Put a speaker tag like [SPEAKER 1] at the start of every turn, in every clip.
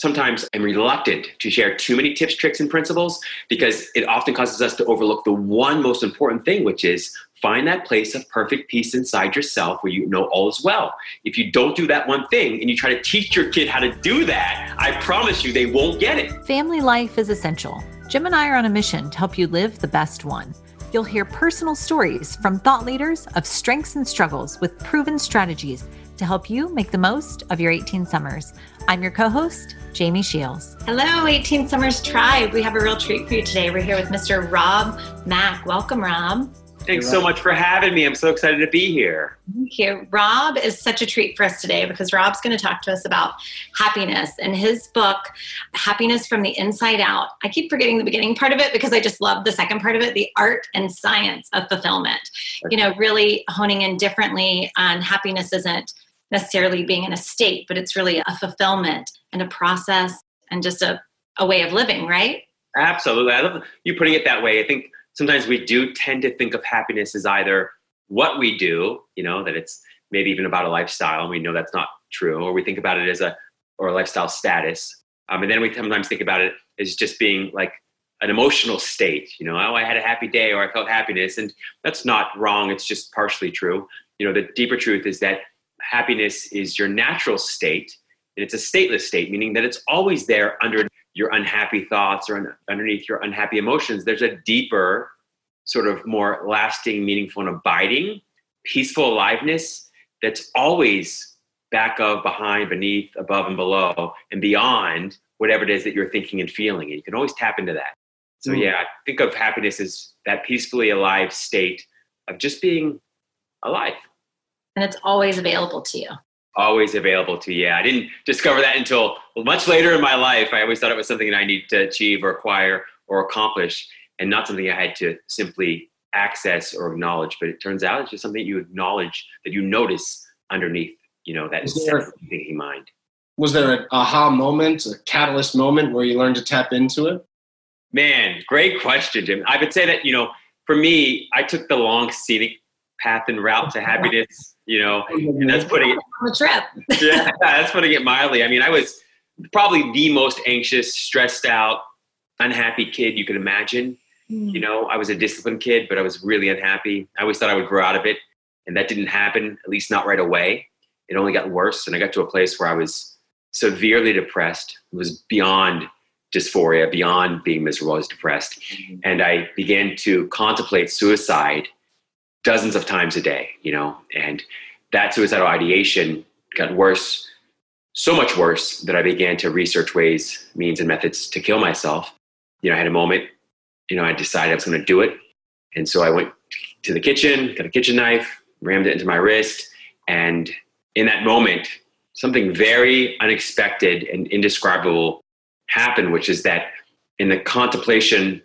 [SPEAKER 1] sometimes I'm reluctant to share too many tips, tricks, and principles because it often causes us to overlook the one most important thing, which is find that place of perfect peace inside yourself where you know all is well. If you don't do that one thing and you try to teach your kid how to do that, I promise you they won't get it.
[SPEAKER 2] Family life is essential. Jim and I are on a mission to help you live the best one. You'll hear personal stories from thought leaders of strengths and struggles with proven strategies to help you make the most of your 18 summers. I'm your co-host, Jamie Shields.
[SPEAKER 3] Hello, 18 Summers Tribe. We have a real treat for you today. We're here with Mr. Rob Mack. Welcome, Rob.
[SPEAKER 1] Thanks so much for having me. I'm so excited to be here.
[SPEAKER 3] Thank you. Rob is such a treat for us today because Rob's going to talk to us about happiness and his book, Happiness from the Inside Out. I keep forgetting the beginning part of it because I just love the second part of it, the art and science of fulfillment. You know, really honing in differently on happiness isn't necessarily being in a state, but it's really a fulfillment and a process and just a way of living, right?
[SPEAKER 1] Absolutely. I love you putting it that way. I think sometimes we do tend to think of happiness as either what we do, you know, that it's maybe even about a lifestyle, and we know that's not true, or we think about it as a lifestyle status. And then we sometimes think about it as just being like an emotional state, you know, oh, I had a happy day or I felt happiness. And that's not wrong. It's just partially true. You know, the deeper truth is that happiness is your natural state, and it's a stateless state, meaning that it's always there under your unhappy thoughts or underneath your unhappy emotions. There's a deeper, sort of more lasting, meaningful, and abiding, peaceful aliveness that's always back of, behind, beneath, above, and below, and beyond whatever it is that you're thinking and feeling. And you can always tap into that. So yeah, I think of happiness as that peacefully alive state of just being alive.
[SPEAKER 3] And it's always available to you.
[SPEAKER 1] Always available to you. Yeah, I didn't discover that until much later in my life. I always thought it was something that I needed to achieve or acquire or accomplish, and not something I had to simply access or acknowledge. But it turns out it's just something you acknowledge, that you notice underneath, you know, that thinking mind.
[SPEAKER 4] Was there an aha moment, a catalyst moment where you learned to tap into it?
[SPEAKER 1] Man, great question, Jim. I would say that, you know, for me, I took the long scenic path and route to happiness. You know, and that's putting it
[SPEAKER 3] on the trip.
[SPEAKER 1] Yeah, that's putting it mildly. I mean, I was probably the most anxious, stressed out, unhappy kid you could imagine. You know, I was a disciplined kid, but I was really unhappy. I always thought I would grow out of it, and that didn't happen, at least not right away. It only got worse, and I got to a place where I was severely depressed. It was beyond dysphoria, beyond being miserable. I was depressed, and I began to contemplate suicide dozens of times a day, you know, and that suicidal ideation got worse, so much worse that I began to research ways, means, and methods to kill myself. You know, I had a moment, you know, I decided I was going to do it. And so I went to the kitchen, got a kitchen knife, rammed it into my wrist. And in that moment, something very unexpected and indescribable happened, which is that in the contemplation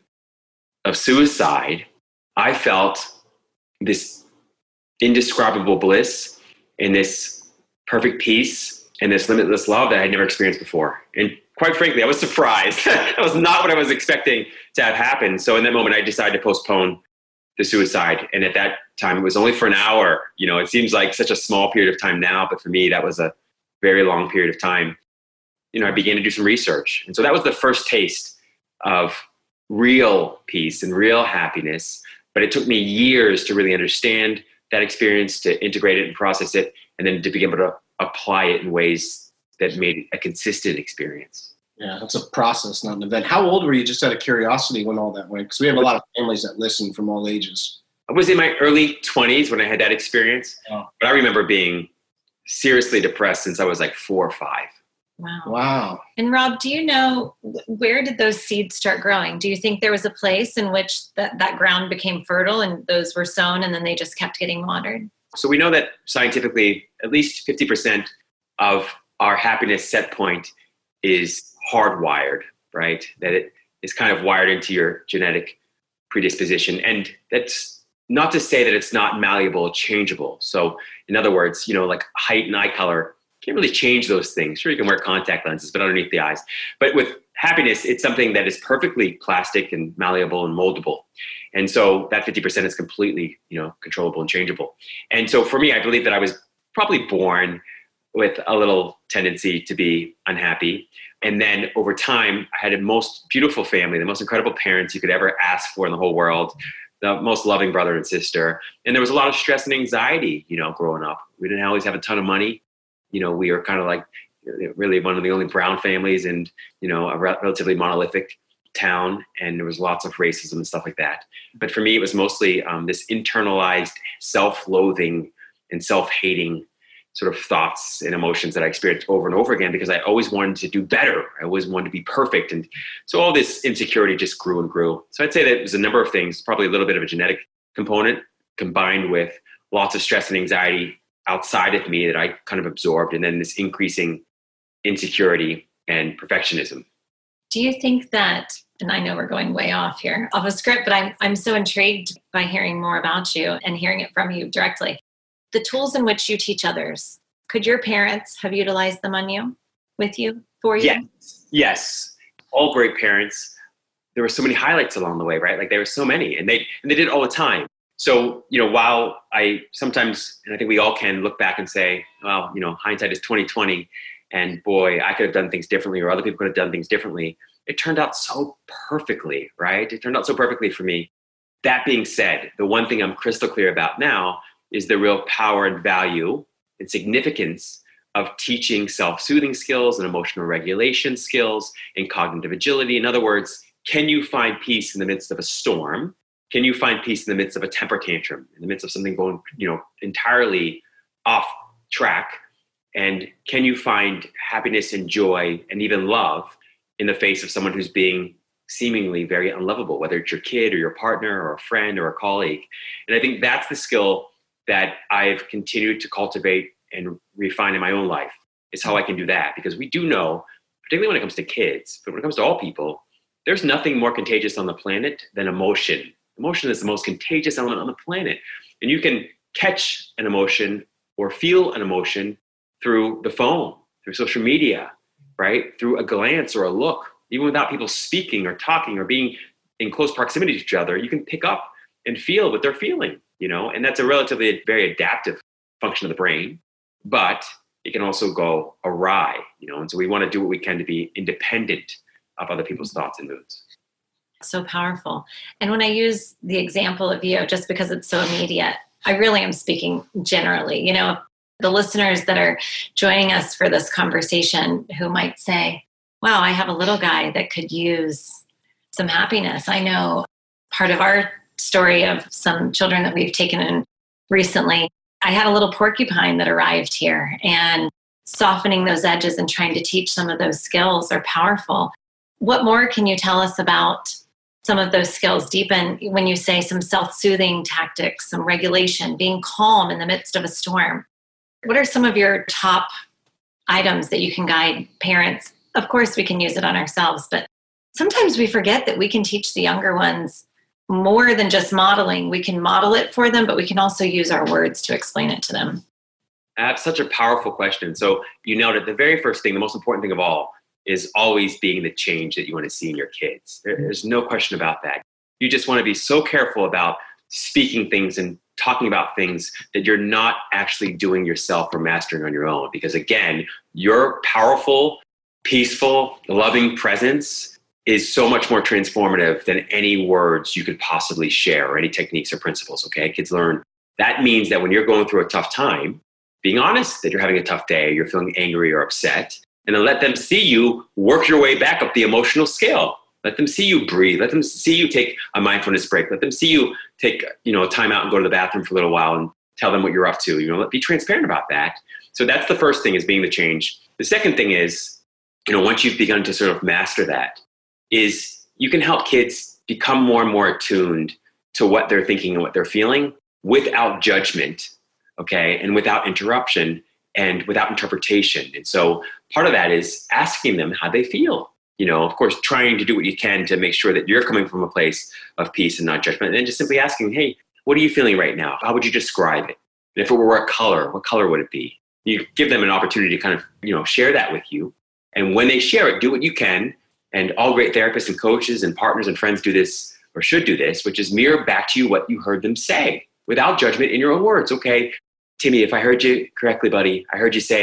[SPEAKER 1] of suicide, I felt this indescribable bliss and this perfect peace and this limitless love that I had never experienced before. And quite frankly, I was surprised. That was not what I was expecting to have happen. So in that moment, I decided to postpone the suicide. And at that time, it was only for an hour. You know, it seems like such a small period of time now, but for me, that was a very long period of time. You know, I began to do some research. And so that was the first taste of real peace and real happiness. But it took me years to really understand that experience, to integrate it and process it, and then to be able to apply it in ways that made it a consistent experience.
[SPEAKER 4] Yeah, that's a process, not an event. How old were you, just out of curiosity, when all that went? Because we have a lot of families that listen from all ages.
[SPEAKER 1] I was in my early 20s when I had that experience. Oh. But I remember being seriously depressed since I was like 4 or 5.
[SPEAKER 4] Wow.
[SPEAKER 3] And Rob, do you know, where did those seeds start growing? Do you think there was a place in which that ground became fertile and those were sown and then they just kept getting watered?
[SPEAKER 1] So we know that scientifically, at least 50% of our happiness set point is hardwired, right? That it is kind of wired into your genetic predisposition. And that's not to say that it's not malleable, changeable. So in other words, you know, like height and eye color, can't really change those things. Sure, you can wear contact lenses, but underneath the eyes. But with happiness, it's something that is perfectly plastic and malleable and moldable. And so that 50% is completely, you know, controllable and changeable. And so for me, I believe that I was probably born with a little tendency to be unhappy. And then over time, I had a most beautiful family, the most incredible parents you could ever ask for in the whole world, the most loving brother and sister. And there was a lot of stress and anxiety, growing up. We didn't always have a ton of money. We were kind of like really one of the only brown families in, a relatively monolithic town. And there was lots of racism and stuff like that. But for me, it was mostly this internalized self-loathing and self-hating sort of thoughts and emotions that I experienced over and over again, because I always wanted to do better. I always wanted to be perfect. And so all this insecurity just grew and grew. So I'd say that it was a number of things, probably a little bit of a genetic component combined with lots of stress and anxiety outside of me that I kind of absorbed. And then this increasing insecurity and perfectionism.
[SPEAKER 3] Do you think that, and I know we're going way off here, off a script, but I'm so intrigued by hearing more about you and hearing it from you directly. The tools in which you teach others, could your parents have utilized them on you, with you, for you?
[SPEAKER 1] Yes. All great parents. There were so many highlights along the way, right? Like there were so many, and they did it all the time. So, while I sometimes, and I think we all can look back and say, well, hindsight is 20/20, and boy, I could have done things differently, or other people could have done things differently. It turned out so perfectly, right? It turned out so perfectly for me. That being said, the one thing I'm crystal clear about now is the real power and value and significance of teaching self-soothing skills and emotional regulation skills and cognitive agility. In other words, can you find peace in the midst of a storm? Can you find peace in the midst of a temper tantrum, in the midst of something going, entirely off track? And can you find happiness and joy and even love in the face of someone who's being seemingly very unlovable, whether it's your kid or your partner or a friend or a colleague? And I think that's the skill that I've continued to cultivate and refine in my own life, is how I can do that. Because we do know, particularly when it comes to kids, but when it comes to all people, there's nothing more contagious on the planet than emotion. Emotion is the most contagious element on the planet. And you can catch an emotion or feel an emotion through the phone, through social media, right? Through a glance or a look, even without people speaking or talking or being in close proximity to each other, you can pick up and feel what they're feeling, and that's a relatively very adaptive function of the brain, but it can also go awry, and so we want to do what we can to be independent of other people's thoughts and moods.
[SPEAKER 3] So powerful. And when I use the example of you, just because it's so immediate, I really am speaking generally, the listeners that are joining us for this conversation who might say, wow, I have a little guy that could use some happiness. I know part of our story of some children that we've taken in recently, I had a little porcupine that arrived here, and softening those edges and trying to teach some of those skills are powerful. What more can you tell us about some of those skills? Deepen when you say some self-soothing tactics, some regulation, being calm in the midst of a storm. What are some of your top items that you can guide parents? Of course, we can use it on ourselves, but sometimes we forget that we can teach the younger ones more than just modeling. We can model it for them, but we can also use our words to explain it to them.
[SPEAKER 1] That's such a powerful question. So you noted the very first thing, the most important thing of all, is always being the change that you want to see in your kids. There's no question about that. You just want to be so careful about speaking things and talking about things that you're not actually doing yourself or mastering on your own. Because again, your powerful, peaceful, loving presence is so much more transformative than any words you could possibly share or any techniques or principles, okay? Kids learn. That means that when you're going through a tough time, being honest that you're having a tough day, you're feeling angry or upset, and then let them see you work your way back up the emotional scale. Let them see you breathe. Let them see you take a mindfulness break. Let them see you take, a time out and go to the bathroom for a little while and tell them what you're up to. Be transparent about that. So that's the first thing, is being the change. The second thing is, once you've begun to sort of master that, is you can help kids become more and more attuned to what they're thinking and what they're feeling without judgment, okay, and without interruption and without interpretation. And so part of that is asking them how they feel. Of course, trying to do what you can to make sure that you're coming from a place of peace and not judgment. And then just simply asking, hey, what are you feeling right now? How would you describe it? And if it were a color, what color would it be? You give them an opportunity to kind of, share that with you. And when they share it, do what you can. And all great therapists and coaches and partners and friends do this, or should do this, which is mirror back to you what you heard them say without judgment in your own words. Okay, Timmy, if I heard you correctly, buddy, I heard you say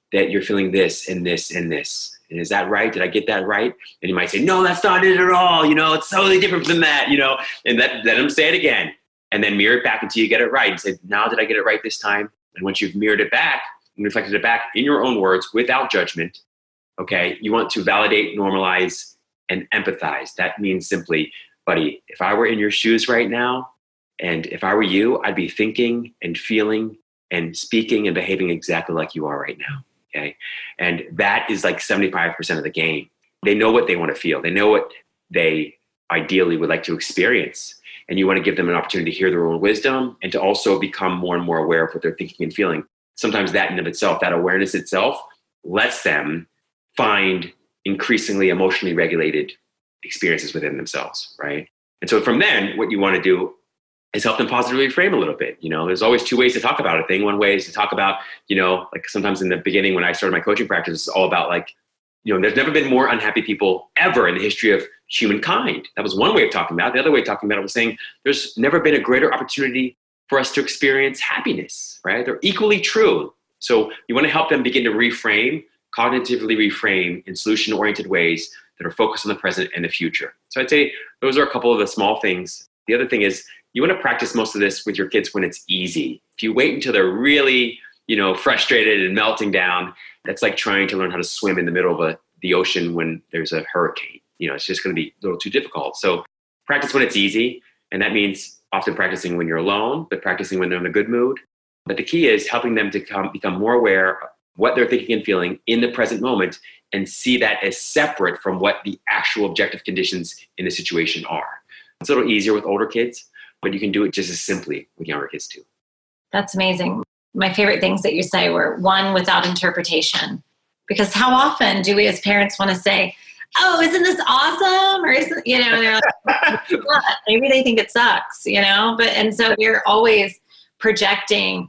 [SPEAKER 1] that you're feeling this and this and this. And is that right? Did I get that right? And you might say, no, that's not it at all. It's totally different from that, and let them say it again. And then mirror it back until you get it right. And say, now did I get it right this time? And once you've mirrored it back and reflected it back in your own words without judgment, okay, you want to validate, normalize, and empathize. That means simply, buddy, if I were in your shoes right now, and if I were you, I'd be thinking and feeling and speaking and behaving exactly like you are right now, okay? And that is like 75% of the game. They know what they want to feel. They know what they ideally would like to experience. And you want to give them an opportunity to hear their own wisdom and to also become more and more aware of what they're thinking and feeling. Sometimes that in of itself, that awareness itself, lets them find increasingly emotionally regulated experiences within themselves, right? And so from then, what you want to do is help them positively frame a little bit. There's always two ways to talk about a thing. One way is to talk about, like sometimes in the beginning when I started my coaching practice, it's all about like, there's never been more unhappy people ever in the history of humankind. That was one way of talking about it. The other way of talking about it was saying there's never been a greater opportunity for us to experience happiness, right? They're equally true. So you want to help them begin to reframe, cognitively reframe in solution-oriented ways that are focused on the present and the future. So I'd say those are a couple of the small things. The other thing is you want to practice most of this with your kids when it's easy. If you wait until they're really, frustrated and melting down, that's like trying to learn how to swim in the middle of the ocean when there's a hurricane. It's just going to be a little too difficult. So practice when it's easy. And that means often practicing when you're alone, but practicing when they're in a good mood. But the key is helping them to become more aware of what they're thinking and feeling in the present moment and see that as separate from what the actual objective conditions in the situation are. It's a little easier with older kids, but you can do it just as simply with younger kids too.
[SPEAKER 3] That's amazing. My favorite things that you say were one, without interpretation. Because how often do we as parents want to say, oh, isn't this awesome? Or isn't, they're like, what? Maybe they think it sucks, and so we're always projecting,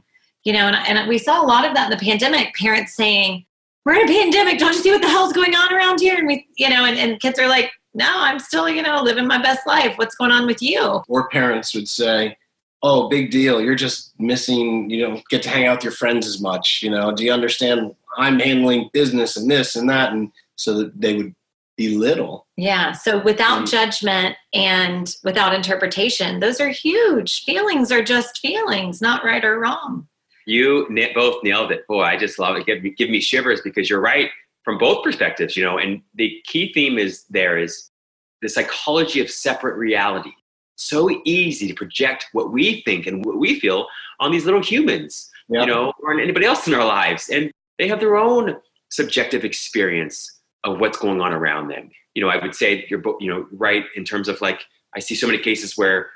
[SPEAKER 3] and we saw a lot of that in the pandemic, parents saying, we're in a pandemic. Don't you see what the hell's going on around here? And we, and kids are like, no, I'm still, living my best life. What's going on with you?
[SPEAKER 4] Or parents would say, oh, big deal. You're just missing, you don't get to hang out with your friends as much. Do you understand? I'm handling business and this and that. And so that they would belittle. Yeah.
[SPEAKER 3] So without judgment and without interpretation, those are huge. Feelings are just feelings, not right or wrong.
[SPEAKER 1] You both nailed it. Boy, I just love it. Give me shivers because you're right from both perspectives, and the key theme is the psychology of separate reality. So easy to project what we think and what we feel on these little humans, or on anybody else in our lives. And they have their own subjective experience of what's going on around them. I would say you're right in terms of like, I see so many cases where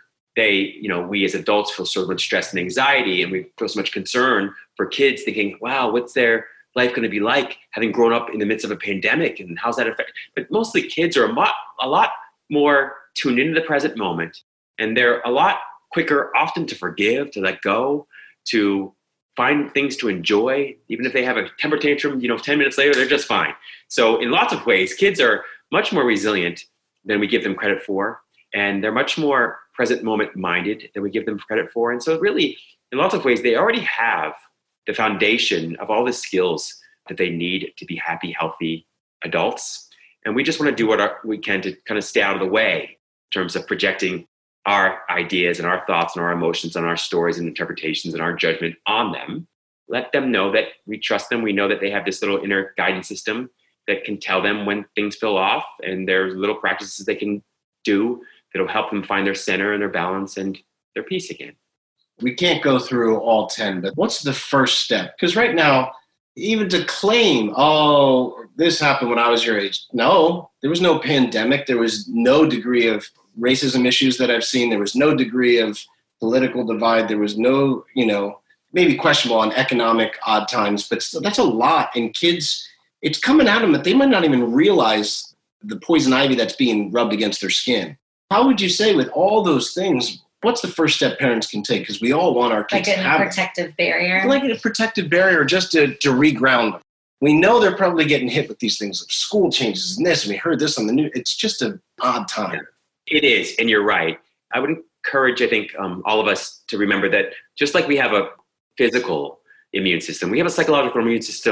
[SPEAKER 1] we as adults feel so much stress and anxiety, and we feel so much concern for kids thinking, wow, what's their life going to be like having grown up in the midst of a pandemic, and how's that affect? But mostly kids are a lot more tuned into the present moment, and they're a lot quicker often to forgive, to let go, to find things to enjoy. Even if they have a temper tantrum, 10 minutes later, they're just fine. So in lots of ways, kids are much more resilient than we give them credit for, and they're much more present moment minded than we give them credit for. And so really, in lots of ways, they already have the foundation of all the skills that they need to be happy, healthy adults. And we just want to do what we can to kind of stay out of the way in terms of projecting our ideas and our thoughts and our emotions and our stories and interpretations and our judgment on them. Let them know that we trust them. We know that they have this little inner guidance system that can tell them when things feel off, and there's little practices they can do that'll help them find their center and their balance and their peace again.
[SPEAKER 4] We can't go through all 10, but what's the first step? Because right now, even to claim, oh, this happened when I was your age. No, there was no pandemic. There was no degree of racism issues that I've seen. There was no degree of political divide. There was no, maybe questionable on economic odd times, but still, that's a lot. And kids, it's coming at them that they might not even realize the poison ivy that's being rubbed against their skin. How would you say with all those things, what's the first step parents can take? Because we all want our kids to have
[SPEAKER 3] a protective barrier.
[SPEAKER 4] Like a protective barrier just to reground them. We know they're probably getting hit with these things of school changes and this, and we heard this on the news. It's just an odd time.
[SPEAKER 1] It is, and you're right. I would encourage, I think, all of us to remember that just like we have a physical immune system, we have a psychological immune system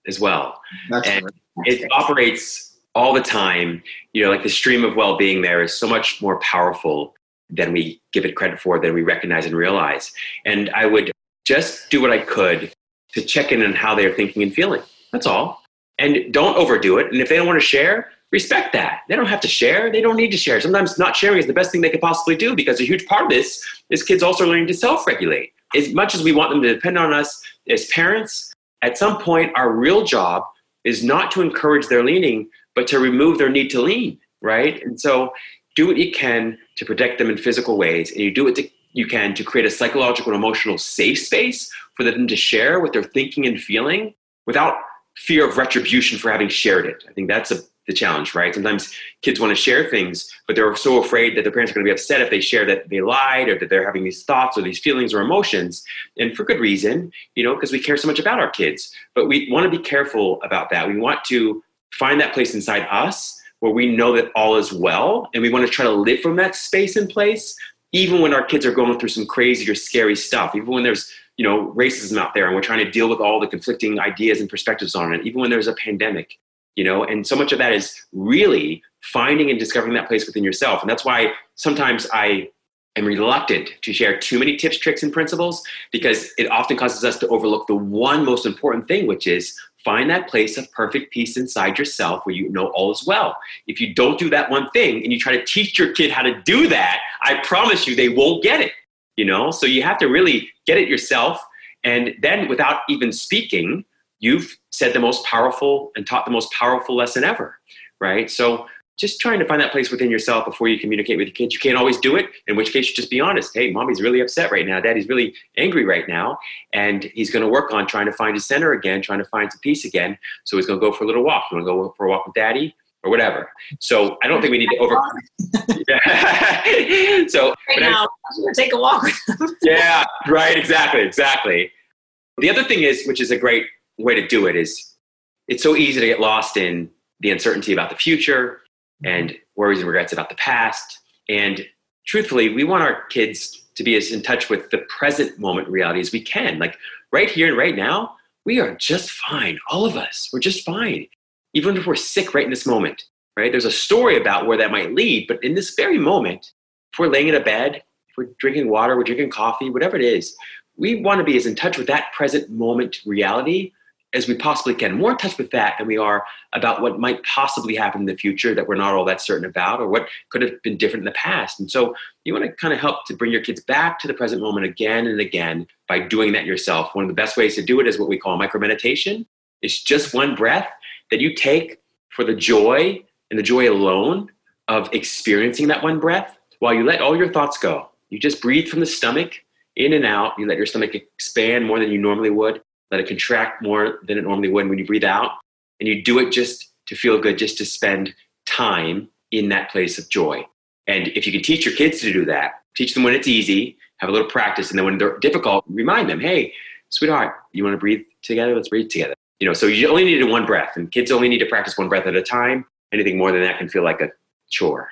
[SPEAKER 1] as well.
[SPEAKER 4] That's
[SPEAKER 1] And
[SPEAKER 4] right.
[SPEAKER 1] it operates all the time. Like the stream of well-being there is so much more powerful than we give it credit for, than we recognize and realize. And I would just do what I could to check in on how they're thinking and feeling. That's all. And don't overdo it. And if they don't want to share, respect that. They don't have to share. They don't need to share. Sometimes not sharing is the best thing they could possibly do, because a huge part of this is kids also learning to self-regulate. As much as we want them to depend on us as parents, at some point, our real job is not to encourage their leaning, but to remove their need to lean, right? And so do what you can to protect them in physical ways, and you do what you can to create a psychological and emotional safe space for them to share what they're thinking and feeling without fear of retribution for having shared it. I think that's the challenge, right? Sometimes kids want to share things, but they're so afraid that their parents are going to be upset if they share that they lied, or that they're having these thoughts or these feelings or emotions, and for good reason, because we care so much about our kids. But we want to be careful about that. We want to find that place inside us where we know that all is well, and we want to try to live from that space and place, even when our kids are going through some crazy or scary stuff, even when there's racism out there and we're trying to deal with all the conflicting ideas and perspectives on it, even when there's a pandemic, and so much of that is really finding and discovering that place within yourself. And that's why sometimes I am reluctant to share too many tips, tricks, and principles, because it often causes us to overlook the one most important thing, which is find that place of perfect peace inside yourself where all is well. If you don't do that one thing and you try to teach your kid how to do that, I promise you they won't get it, So you have to really get it yourself. And then without even speaking, you've said the most powerful and taught the most powerful lesson ever, right? So just trying to find that place within yourself before you communicate with your kids. You can't always do it, in which case you just be honest. Hey, mommy's really upset right now. Daddy's really angry right now. And he's going to work on trying to find his center again, trying to find some peace again. So he's going to go for a little walk. You want to go for a walk with daddy or whatever. So I don't think we need to So
[SPEAKER 3] right now, I'm going to take a walk with him.
[SPEAKER 1] Yeah, right. Exactly. The other thing is, which is a great way to do it, is it's so easy to get lost in the uncertainty about the future and worries and regrets about the past. And truthfully, we want our kids to be as in touch with the present moment reality as we can. Like right here and right now, we are just fine. All of us, we're just fine. Even if we're sick right in this moment, right? There's a story about where that might lead, but in this very moment, if we're laying in a bed, if we're drinking water, we're drinking coffee, whatever it is, we want to be as in touch with that present moment reality as we possibly can. More in touch with that than we are about what might possibly happen in the future that we're not all that certain about, or what could have been different in the past. And so you want to kind of help to bring your kids back to the present moment again and again by doing that yourself. One of the best ways to do it is what we call micro-meditation. It's just one breath that you take for the joy and the joy alone of experiencing that one breath while you let all your thoughts go. You just breathe from the stomach in and out. You let your stomach expand more than you normally would. Let it contract more than it normally would when you breathe out. And you do it just to feel good, just to spend time in that place of joy. And if you can teach your kids to do that, teach them when it's easy, have a little practice. And then when they're difficult, remind them, hey, sweetheart, you want to breathe together? Let's breathe together. So you only need one breath, and kids only need to practice one breath at a time. Anything more than that can feel like a chore.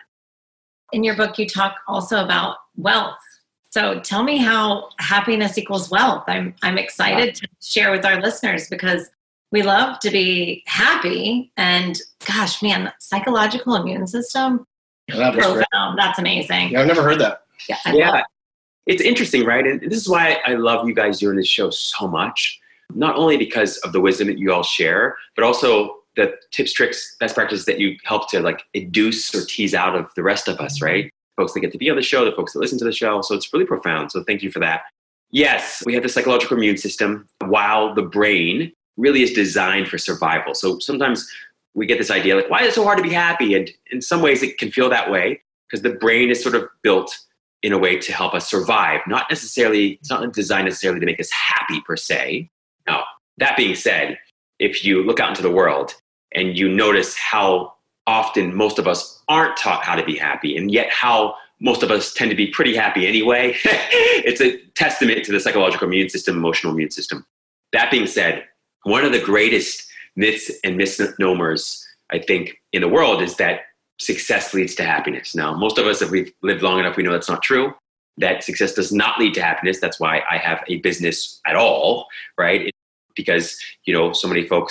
[SPEAKER 3] In your book, you talk also about wealth. So tell me how happiness equals wealth. I'm excited to share with our listeners, because we love to be happy. And gosh, man, psychological immune system, profound. That's amazing.
[SPEAKER 4] Yeah, I've never heard that.
[SPEAKER 3] Yeah.
[SPEAKER 1] It's interesting, right? And this is why I love you guys doing this show so much. Not only because of the wisdom that you all share, but also the tips, tricks, best practices that you help to like induce or tease out of the rest of us, right? Folks that get to be on the show, the folks that listen to the show. So it's really profound. So thank you for that. Yes, we have the psychological immune system, while the brain really is designed for survival. So sometimes we get this idea like, why is it so hard to be happy? And in some ways it can feel that way because the brain is sort of built in a way to help us survive. It's not designed necessarily to make us happy per se. Now, that being said, if you look out into the world and you notice how often most of us aren't taught how to be happy, and yet how most of us tend to be pretty happy anyway, it's a testament to the psychological immune system, emotional immune system. That being said, one of the greatest myths and misnomers, I think, in the world is that success leads to happiness. Now, most of us, if we've lived long enough, we know that's not true, that success does not lead to happiness. That's why I have a business at all, right? Because, so many folks,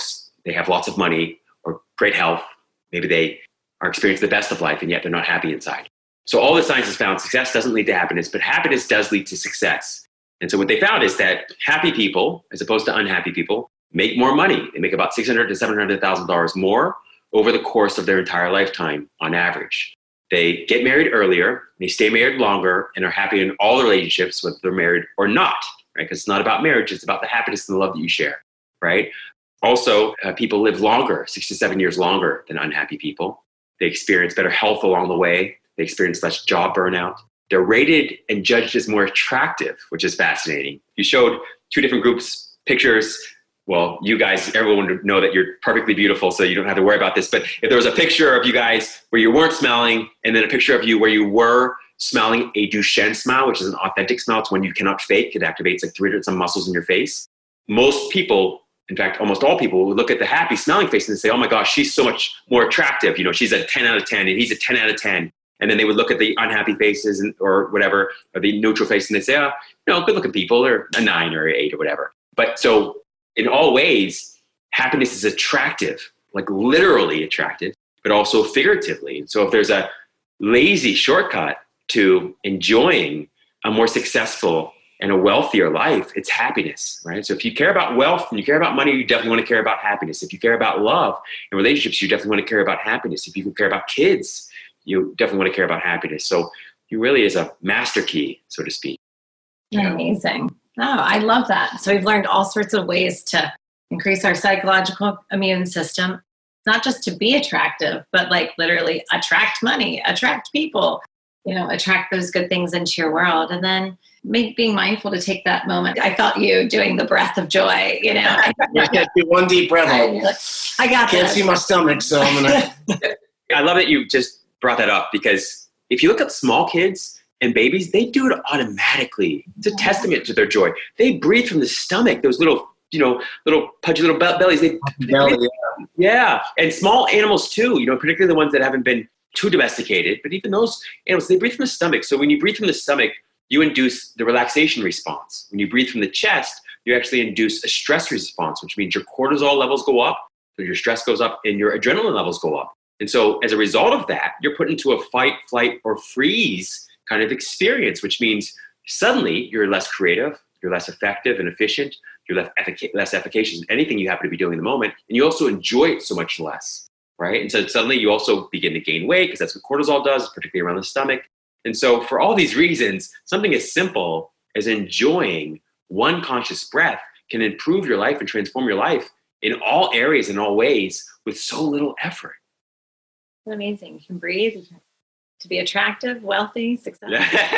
[SPEAKER 1] they have lots of money or great health. Maybe they are experiencing the best of life, and yet they're not happy inside. So all the science has found success doesn't lead to happiness, but happiness does lead to success. And so what they found is that happy people, as opposed to unhappy people, make more money. They make about $600,000 to $700,000 more over the course of their entire lifetime on average. They get married earlier, they stay married longer, and are happy in all relationships, whether they're married or not, right? Because it's not about marriage, it's about the happiness and the love that you share, right? Also, people live longer, 6 to 7 years longer than unhappy people. They experience better health along the way. They experience less job burnout. They're rated and judged as more attractive, which is fascinating. You showed two different groups pictures. Well, you guys, everyone would know that you're perfectly beautiful, so you don't have to worry about this. But if there was a picture of you guys where you weren't smiling, and then a picture of you where you were smiling a Duchenne smile, which is an authentic smile, it's one you cannot fake. It activates like 300 some muscles in your face. Most people, in fact, almost all people, would look at the happy smiling face and say, oh my gosh, she's so much more attractive. You know, she's a 10 out of 10 and he's a 10 out of 10. And then they would look at the unhappy faces or whatever, or the neutral face, and they'd say, oh, good looking people, or a 9 or an 8 or whatever. But so in all ways, happiness is attractive, like literally attractive, but also figuratively. So if there's a lazy shortcut to enjoying a more successful and a wealthier life, it's happiness, right? So if you care about wealth and you care about money, you definitely want to care about happiness. If you care about love and relationships, you definitely want to care about happiness. If you care about kids, you definitely want to care about happiness. So it really is a master key, so to speak.
[SPEAKER 3] Amazing. Oh, I love that. So we've learned all sorts of ways to increase our psychological immune system, not just to be attractive, but like literally attract money, attract people, attract those good things into your world. And then being mindful to take that moment. I felt you doing the breath of joy,
[SPEAKER 4] Yeah, do one deep breath.
[SPEAKER 3] I got
[SPEAKER 4] Can't see my stomach, so I'm going to.
[SPEAKER 1] I love that you just brought that up, because if you look at small kids and babies, they do it automatically. It's a testament to their joy. They breathe from the stomach, those little, little pudgy little bellies. They breathe. Yeah. And small animals too, particularly the ones that haven't been too domesticated, but even those animals, they breathe from the stomach. So when you breathe from the stomach, you induce the relaxation response. When you breathe from the chest, you actually induce a stress response, which means your cortisol levels go up, so your stress goes up, and your adrenaline levels go up. And so as a result of that, you're put into a fight, flight, or freeze kind of experience, which means suddenly you're less creative, you're less effective and efficient, you're less efficacious in anything you happen to be doing in the moment, and you also enjoy it so much less, right? And so suddenly you also begin to gain weight, because that's what cortisol does, particularly around the stomach. And so for all these reasons, something as simple as enjoying one conscious breath can improve your life and transform your life in all areas, in all ways, with so little effort.
[SPEAKER 3] Amazing. You can breathe, to be attractive, wealthy, successful.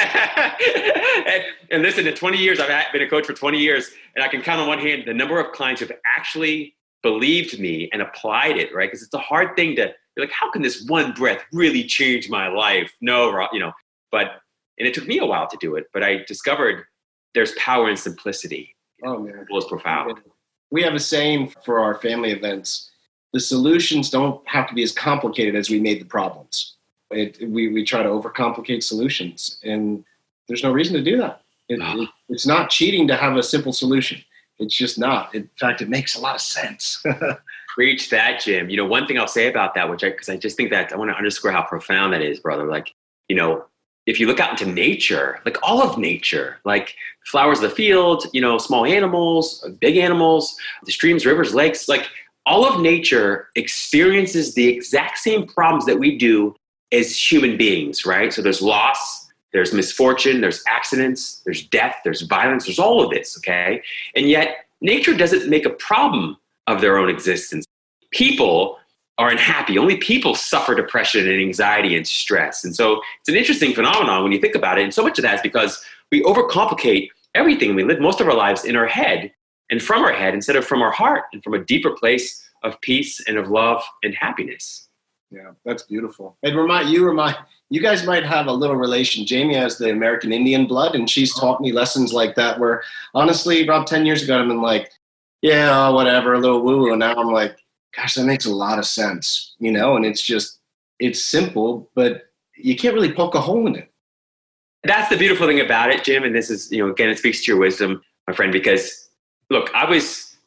[SPEAKER 1] and listen, in 20 years, I've been a coach for 20 years, and I can count on one hand the number of clients who have actually believed me and applied it, right? Because it's a hard thing to be like, how can this one breath really change my life? No, and it took me a while to do it, but I discovered there's power in simplicity.
[SPEAKER 4] Oh, man.
[SPEAKER 1] It was profound.
[SPEAKER 4] We have a saying for our family events: the solutions don't have to be as complicated as we made the problems. We try to overcomplicate solutions, and there's no reason to do that. It's not cheating to have a simple solution. It's just not. In fact, it makes a lot of sense.
[SPEAKER 1] Preach that, Jim. One thing I'll say about that, because I just think that I want to underscore how profound that is, brother. Like, if you look out into nature, like all of nature, like flowers of the field, small animals, big animals, the streams, rivers, lakes, like all of nature experiences the exact same problems that we do as human beings, right? So there's loss, there's misfortune, there's accidents, there's death, there's violence, there's all of this, okay? And yet nature doesn't make a problem of their own existence. People are unhappy. Only people suffer depression and anxiety and stress. And so it's an interesting phenomenon when you think about it. And so much of that is because we overcomplicate everything. We live most of our lives in our head and from our head instead of from our heart and from a deeper place of peace and of love and happiness.
[SPEAKER 4] Yeah, that's beautiful. And you guys might have a little relation. Jamie has the American Indian blood, and she's taught me lessons like that where, honestly, Rob, 10 years ago, I've been like, yeah, whatever, a little woo-woo. And now I'm like, gosh, that makes a lot of sense, and it's simple, but you can't really poke a hole in it.
[SPEAKER 1] That's the beautiful thing about it, Jim. And this is, again, it speaks to your wisdom, my friend, because look, I was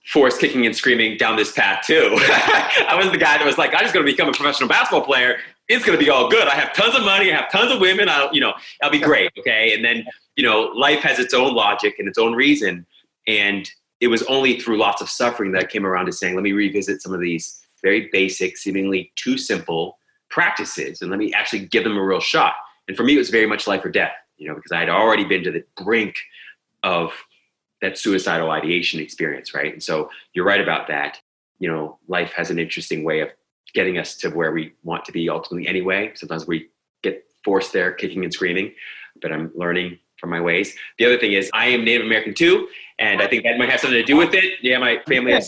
[SPEAKER 1] forced kicking and screaming down this path too. I was the guy that was like, I'm just going to become a professional basketball player. It's going to be all good. I have tons of money. I have tons of women. I'll be great. Okay. And then, life has its own logic and its own reason. And it was only through lots of suffering that I came around to saying, let me revisit some of these very basic, seemingly too simple practices, and let me actually give them a real shot. And for me, it was very much life or death, because I had already been to the brink of that suicidal ideation experience, right? And so you're right about that. Life has an interesting way of getting us to where we want to be ultimately anyway. Sometimes we get forced there kicking and screaming, but I'm learning from my ways. The other thing is I am Native American too, and I think that might have something to do with it. Yeah, my family has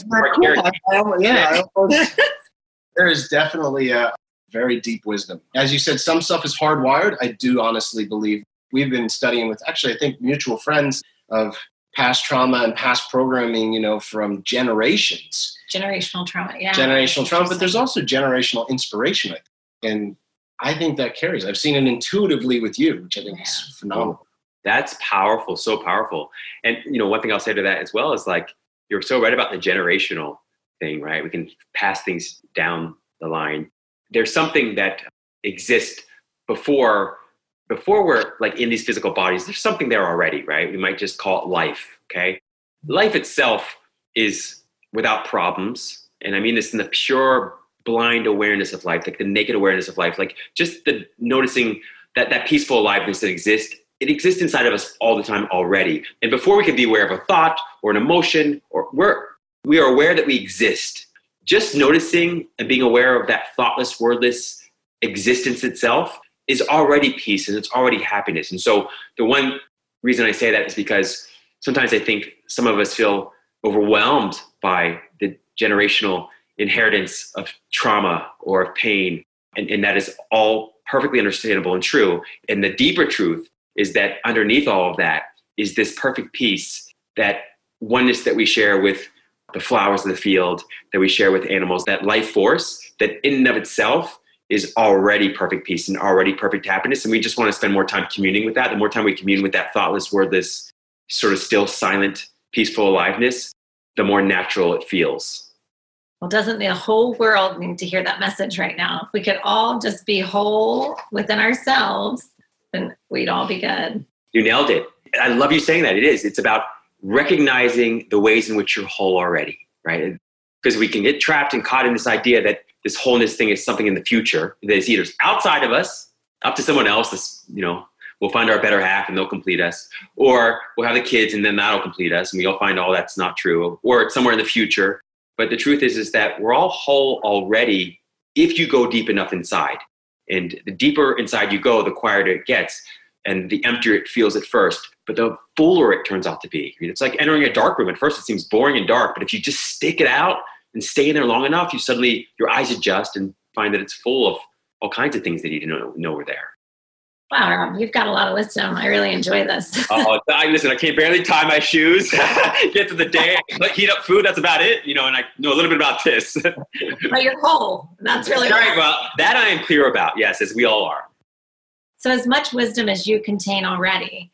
[SPEAKER 4] there is definitely a very deep wisdom. As you said, some stuff is hardwired. I do honestly believe we've been studying with, actually, I think mutual friends of past trauma and past programming, from generations.
[SPEAKER 3] Generational trauma, yeah.
[SPEAKER 4] Generational trauma, but there's also generational inspiration, I think. And I think that carries. I've seen it intuitively with you, which I think is phenomenal.
[SPEAKER 1] That's powerful, so powerful. And, one thing I'll say to that as well is like, you're so right about the generational thing, right? We can pass things down the line. There's something that exists before we're like in these physical bodies. There's something there already, right? We might just call it life, okay? Life itself is without problems. And I mean this in the pure blind awareness of life, like the naked awareness of life, like just the noticing that peaceful aliveness that exists. It exists inside of us all the time already. And before we can be aware of a thought or an emotion, or we are aware that we exist. Just noticing and being aware of that thoughtless, wordless existence itself is already peace and it's already happiness. And so the one reason I say that is because sometimes I think some of us feel overwhelmed by the generational inheritance of trauma or of pain. And that is all perfectly understandable and true. And the deeper truth is that underneath all of that is this perfect peace, that oneness that we share with the flowers of the field, that we share with animals, that life force that in and of itself is already perfect peace and already perfect happiness. And we just want to spend more time communing with that. The more time we commune with that thoughtless, wordless, sort of still, silent, peaceful aliveness, the more natural it feels.
[SPEAKER 3] Well, doesn't the whole world need to hear that message right now? If we could all just be whole within ourselves, then we'd all be good.
[SPEAKER 1] You nailed it. I love you saying that. It is. It's about recognizing the ways in which you're whole already, right? Because we can get trapped and caught in this idea that this wholeness thing is something in the future that is either outside of us, up to someone else. This, we'll find our better half and they'll complete us, or we'll have the kids and then that'll complete us, and we'll find all that's not true, or it's somewhere in the future. But the truth is that we're all whole already if you go deep enough inside. And the deeper inside you go, the quieter it gets, and the emptier it feels at first, but the fuller it turns out to be. It's like entering a dark room. At first it seems boring and dark, but if you just stick it out and stay in there long enough, your eyes adjust and find that it's full of all kinds of things that you didn't know were there.
[SPEAKER 3] Wow, Rob, you've got a lot of wisdom. I really enjoy this.
[SPEAKER 1] Listen, I can't barely tie my shoes, get to the day, heat up food, that's about it, and I know a little bit about this.
[SPEAKER 3] But you're whole. That's really
[SPEAKER 1] right. Well, that I am clear about, yes, as we all are.
[SPEAKER 3] So as much wisdom as you contain already,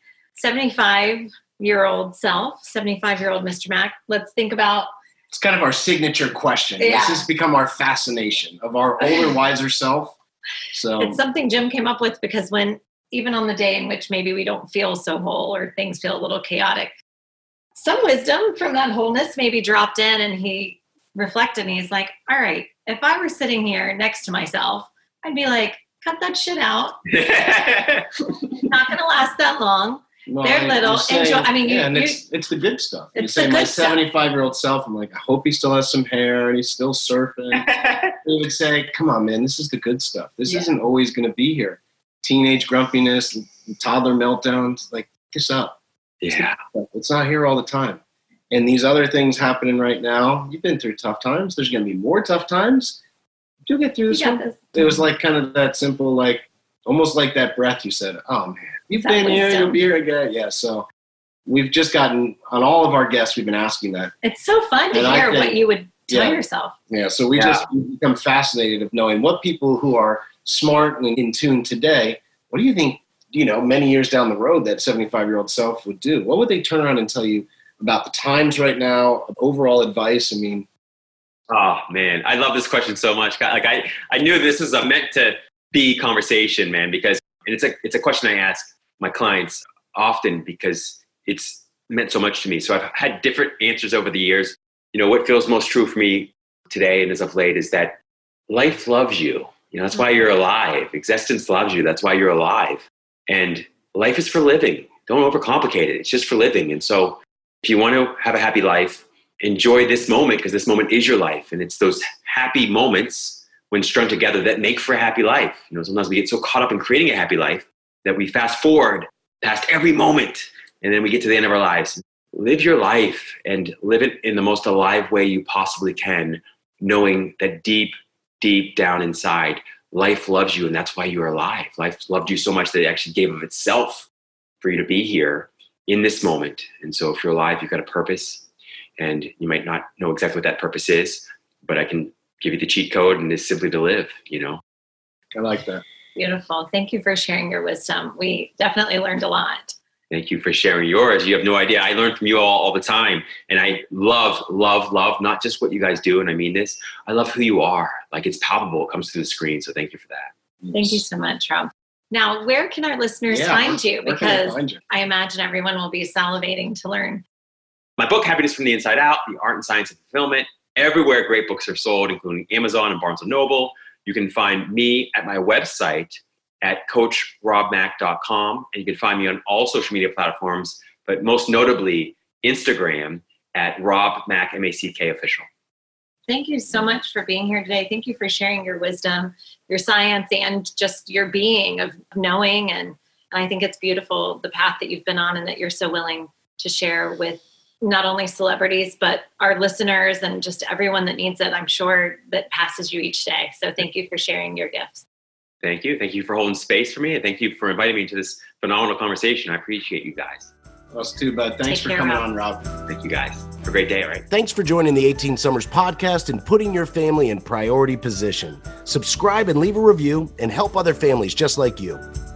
[SPEAKER 3] 75-year-old self, 75-year-old Mr. Mack, let's think about.
[SPEAKER 4] It's kind of our signature question. Yeah. This has become our fascination of our older, wiser self. So
[SPEAKER 3] it's something Jim came up with because even on the day in which maybe we don't feel so whole or things feel a little chaotic, some wisdom from that wholeness maybe dropped in, and he reflected and he's like, all right, if I were sitting here next to myself, I'd be like, cut that shit out. Not going to last that long.
[SPEAKER 4] No,
[SPEAKER 3] they're little. Enjoy. I mean,
[SPEAKER 4] it's the good stuff.
[SPEAKER 3] It's
[SPEAKER 4] you say my
[SPEAKER 3] stuff.
[SPEAKER 4] 75-year-old self, I'm like, I hope he still has some hair and he's still surfing. He would say, come on, man, this is the good stuff. This isn't always going to be here. Teenage grumpiness, toddler meltdowns, like, this up.
[SPEAKER 1] Yeah.
[SPEAKER 4] It's not here all the time. And these other things happening right now, you've been through tough times. There's going to be more tough times. You'll get through this one. It was like kind of that simple, like, almost like that breath you said, oh, man, you've been here, you'll be here again. Yeah, so we've just gotten, on all of our guests, we've been asking that.
[SPEAKER 3] It's so fun to hear what you would tell yourself.
[SPEAKER 4] Yeah, so we just become fascinated of knowing what people who are smart and in tune today, what do you think, many years down the road that 75-year-old self would do? What would they turn around and tell you about the times right now, overall advice? I mean,
[SPEAKER 1] oh man, I love this question so much. Like I knew this was a meant to be conversation, man, because and it's a question I ask my clients often because it's meant so much to me. So I've had different answers over the years. What feels most true for me today and as of late is that life loves you. That's why you're alive. Existence loves you. That's why you're alive. And life is for living. Don't overcomplicate it. It's just for living. And so if you want to have a happy life, enjoy this moment because this moment is your life. And it's those happy moments when strung together that make for a happy life. Sometimes we get so caught up in creating a happy life that we fast forward past every moment and then we get to the end of our lives. Live your life and live it in the most alive way you possibly can, knowing that deep, deep down inside, life loves you and that's why you're alive. Life loved you so much that it actually gave of itself for you to be here in this moment. And so if you're alive, you've got a purpose and you might not know exactly what that purpose is, but I can give you the cheat code and it's simply to live,
[SPEAKER 4] I like that.
[SPEAKER 3] Beautiful. Thank you for sharing your wisdom. We definitely learned a lot.
[SPEAKER 1] Thank you for sharing yours. You have no idea. I learn from you all the time. And I love not just what you guys do. And I mean this, I love who you are. Like it's palpable. It comes through the screen. So thank you for that.
[SPEAKER 3] Thank you so much, Rob. Now, where can our listeners find you? Because I imagine everyone will be salivating to learn.
[SPEAKER 1] My book, Happiness from the Inside Out, The Art and Science of Fulfillment, everywhere great books are sold, including Amazon and Barnes & Noble. You can find me at my website at coachrobmack.com. And you can find me on all social media platforms, but most notably Instagram at Rob Mack, M-A-C-K official.
[SPEAKER 3] Thank you so much for being here today. Thank you for sharing your wisdom, your science, and just your being of knowing. And I think it's beautiful, the path that you've been on and that you're so willing to share with not only celebrities, but our listeners and just everyone that needs it, I'm sure, that passes you each day. So thank you for sharing your gifts.
[SPEAKER 1] Thank you. Thank you for holding space for me. And thank you for inviting me to this phenomenal conversation. I appreciate you guys.
[SPEAKER 4] Us too, bud. Thanks for coming on, Rob.
[SPEAKER 1] Thank you guys. Have a great day, all right?
[SPEAKER 5] Thanks for joining the 18 Summers podcast and putting your family in priority position. Subscribe and leave a review and help other families just like you.